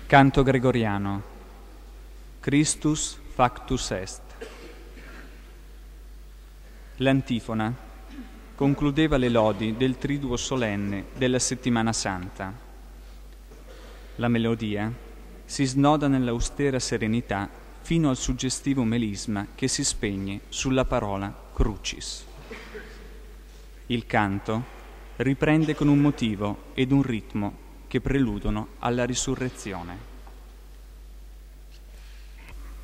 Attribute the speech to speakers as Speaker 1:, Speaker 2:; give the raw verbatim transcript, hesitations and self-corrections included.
Speaker 1: Canto gregoriano. Christus factus est. L'antifona concludeva le lodi del triduo solenne della settimana santa. La melodia si snoda nell'austera serenità fino al suggestivo melisma che si spegne sulla parola crucis. Il canto riprende con un motivo ed un ritmo che preludono alla risurrezione.